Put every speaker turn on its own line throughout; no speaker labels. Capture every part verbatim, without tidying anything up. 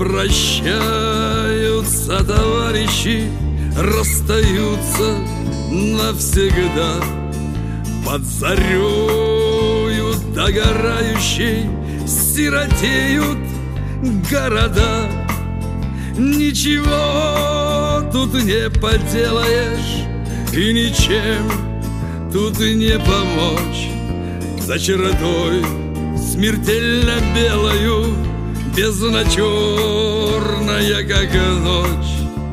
прощаются товарищи, расстаются навсегда. Под зарею догорающей сиротеют города. Ничего тут не поделаешь и ничем тут не помочь. За чертой смертельно белою, бездна-черная, как ночь.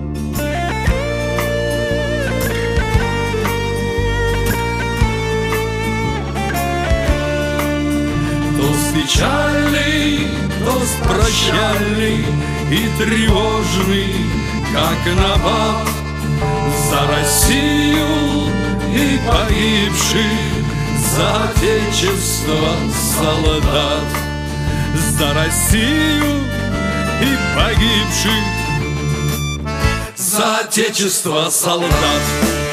Тост печальный, тост прощальный и тревожный, как набат. За Россию и погибших, за отечество солдат. За Россию и погибших, за отечество солдат.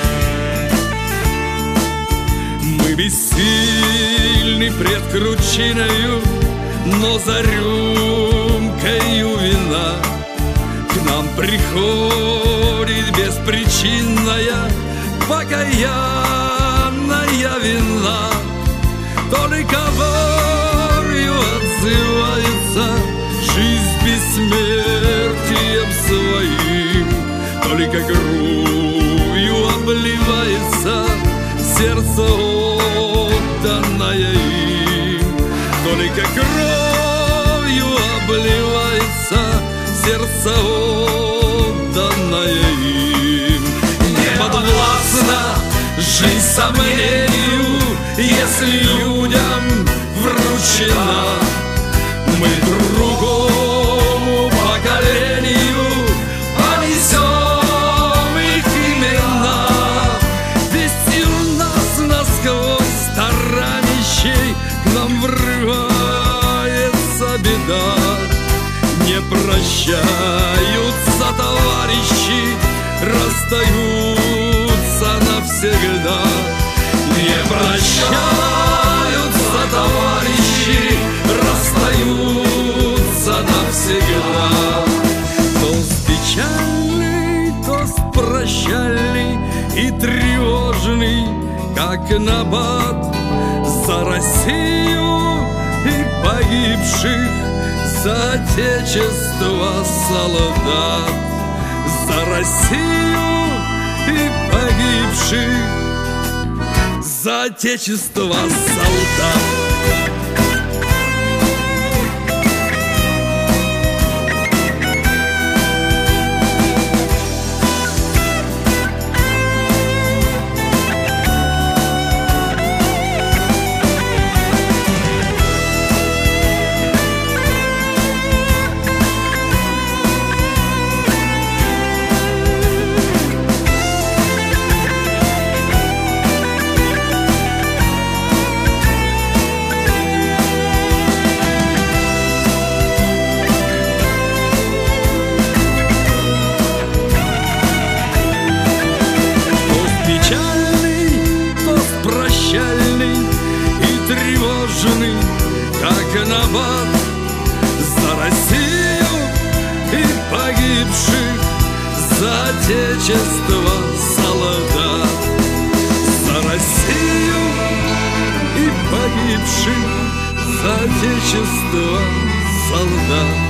Мы бессильны пред кручиною, но за рюмкою вина к нам приходит беспричинная покаянная вина. Только болью отзывается жизнь бессмертием своим, только кровью обливается сердце, отданное им. Только кровью обливается сердце, отданное им. Не подвластна жизнь сомнению, если людям вручена. Мы другому поколению понесем их имена. Вестью нас насквозь таранящей к нам врывается беда. Не прощаются товарищи, расстаются навсегда. Не прощаются товарищи, расстаются навсегда. Тост печальный, тост прощальный и тревожный, как набат. За Россию и погибших, за отечество солдат. За Россию и погибших, за отечество солдат. Как набат. За Россию и погибших, за отечество солдат. За Россию и погибших, за отечество солдат.